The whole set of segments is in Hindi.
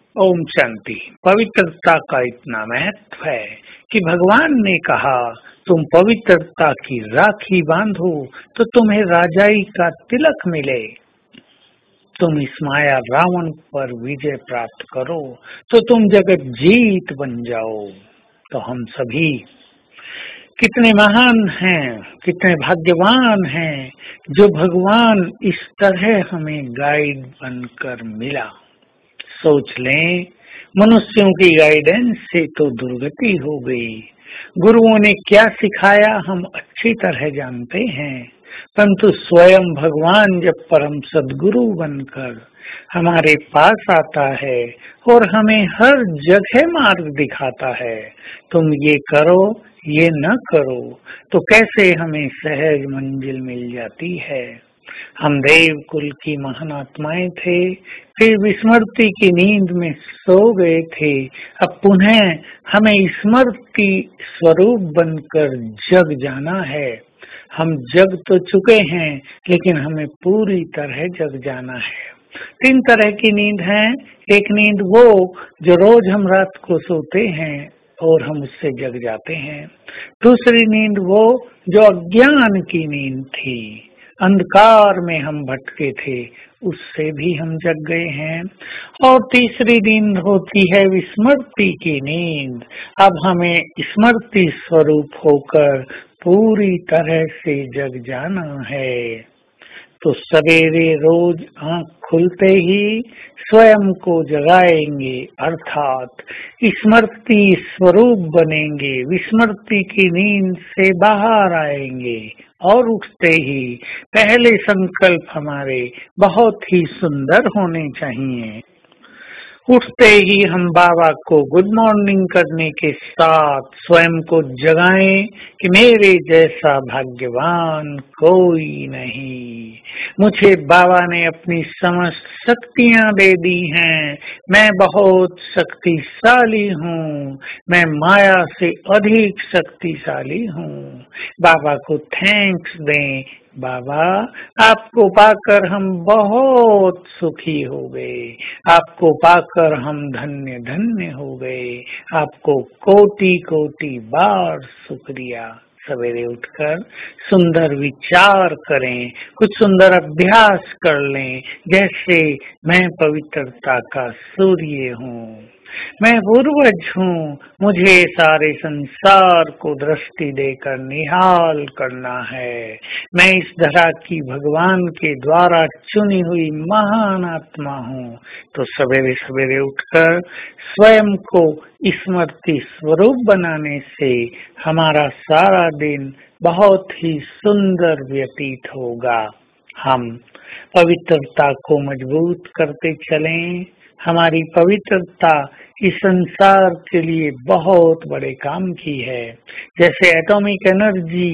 ओम शांति। पवित्रता का इतना महत्व है कि भगवान ने कहा, तुम पवित्रता की राखी बांधो तो तुम्हें राजाई का तिलक मिले। तुम इस माया रावण पर विजय प्राप्त करो तो तुम जगत जीत बन जाओ। तो हम सभी कितने महान हैं, कितने भाग्यवान हैं जो भगवान इस तरह हमें गाइड बनकर मिला। सोच लें, मनुष्यों की गाइडेंस से तो दुर्गति हो गई। गुरुओं ने क्या सिखाया हम अच्छी तरह जानते हैं, परंतु स्वयं भगवान जब परम सद्गुरु बनकर हमारे पास आता है और हमें हर जगह मार्ग दिखाता है, तुम ये करो ये न करो, तो कैसे हमें सहज मंजिल मिल जाती है। हम देव कुल की महान आत्माएं थे, फिर विस्मृति की नींद में सो गए थे। अब पुनः हमें स्मृति स्वरूप बनकर जग जाना है। हम जग तो चुके हैं, लेकिन हमें पूरी तरह जग जाना है। 3 तरह की नींद है। एक नींद वो जो रोज हम रात को सोते हैं और हम उससे जग जाते हैं। दूसरी नींद वो जो अज्ञान की नींद थी, अंधकार में हम भटके थे, उससे भी हम जग गए हैं। और तीसरी नींद होती है विस्मृति की नींद। अब हमें स्मृति स्वरूप होकर पूरी तरह से जग जाना है। तो सवेरे रोज आंख खुलते ही स्वयं को जगाएंगे, अर्थात स्मृति स्वरूप बनेंगे, विस्मृति की नींद से बाहर आएंगे और उठते ही पहले संकल्प हमारे बहुत ही सुंदर होने चाहिए। उठते ही हम बाबा को गुड मॉर्निंग करने के साथ स्वयं को जगाएं कि मेरे जैसा भाग्यवान कोई नहीं। मुझे बाबा ने अपनी समस्त शक्तियां दे दी हैं। मैं बहुत शक्तिशाली हूँ। मैं माया से अधिक शक्तिशाली हूँ। बाबा को थैंक्स दें। बाबा, आपको पाकर हम बहुत सुखी हो गए। आपको पाकर हम धन्य धन्य हो गए। आपको कोटि कोटि बार शुक्रिया। सवेरे उठकर सुंदर विचार करें, कुछ सुंदर अभ्यास कर लें, जैसे मैं पवित्रता का सूर्य हूँ, मैं पूर्वज हूँ, मुझे सारे संसार को दृष्टि देकर निहाल करना है। मैं इस धरा की भगवान के द्वारा चुनी हुई महान आत्मा हूँ। तो सवेरे सवेरे उठकर स्वयं को स्मृति स्वरूप बनाने से हमारा सारा दिन बहुत ही सुंदर व्यतीत होगा। हम पवित्रता को मजबूत करते चलें। हमारी पवित्रता इस संसार के लिए बहुत बड़े काम की है। जैसे एटॉमिक एनर्जी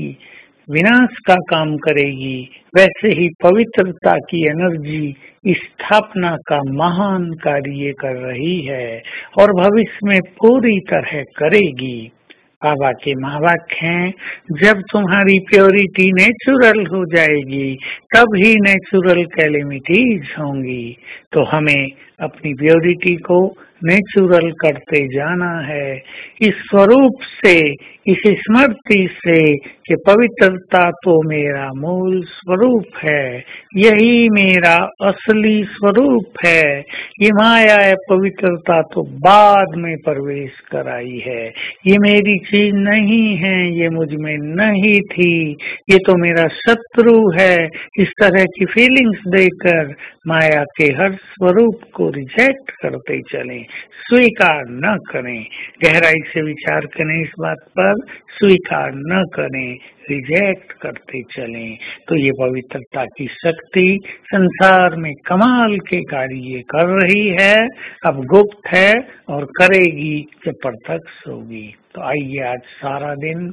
विनाश का काम करेगी, वैसे ही पवित्रता की एनर्जी स्थापना का महान कार्य कर रही है और भविष्य में पूरी तरह करेगी। बाबा के महावाक्य हैं, जब तुम्हारी प्योरिटी नेचुरल हो जाएगी तब ही नेचुरल कैलेमिटीज होंगी। तो हमें अपनी प्योरिटी को नेचुरल करते जाना है, इस स्वरूप से, इस स्मृति से कि पवित्रता तो मेरा मूल स्वरूप है, यही मेरा असली स्वरूप है। ये माया है पवित्रता तो बाद में प्रवेश कराई है। ये मेरी चीज नहीं है, ये मुझ में नहीं थी, ये तो मेरा शत्रु है। इस तरह की फीलिंग्स देकर माया के हर स्वरूप को रिजेक्ट करते चलें, स्वीकार न करें। गहराई से विचार करें इस बात पर, स्वीकार न करें, रिजेक्ट करते चलें। तो ये पवित्रता की शक्ति संसार में कमाल के कार्य कर रही है, अब गुप्त है और करेगी जब प्रत्यक्ष होगी। तो आइए आज सारा दिन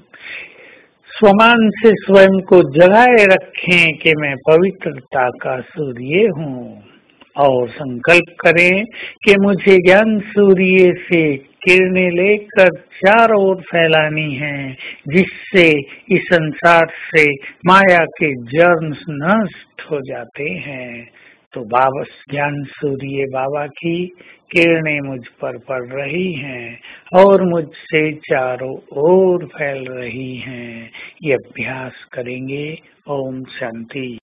स्वमान से स्वयं को जगाए रखें कि मैं पवित्रता का सूर्य हूँ और संकल्प करें कि मुझे ज्ञान सूर्य से किरणें लेकर चारों ओर फैलानी है, जिससे इस संसार से माया के जर्म्स नष्ट हो जाते हैं। तो बाबा ज्ञान सूर्य बाबा की किरणें मुझ पर पड़ रही हैं और मुझसे चारों ओर फैल रही हैं। ये अभ्यास करेंगे। ओम शांति।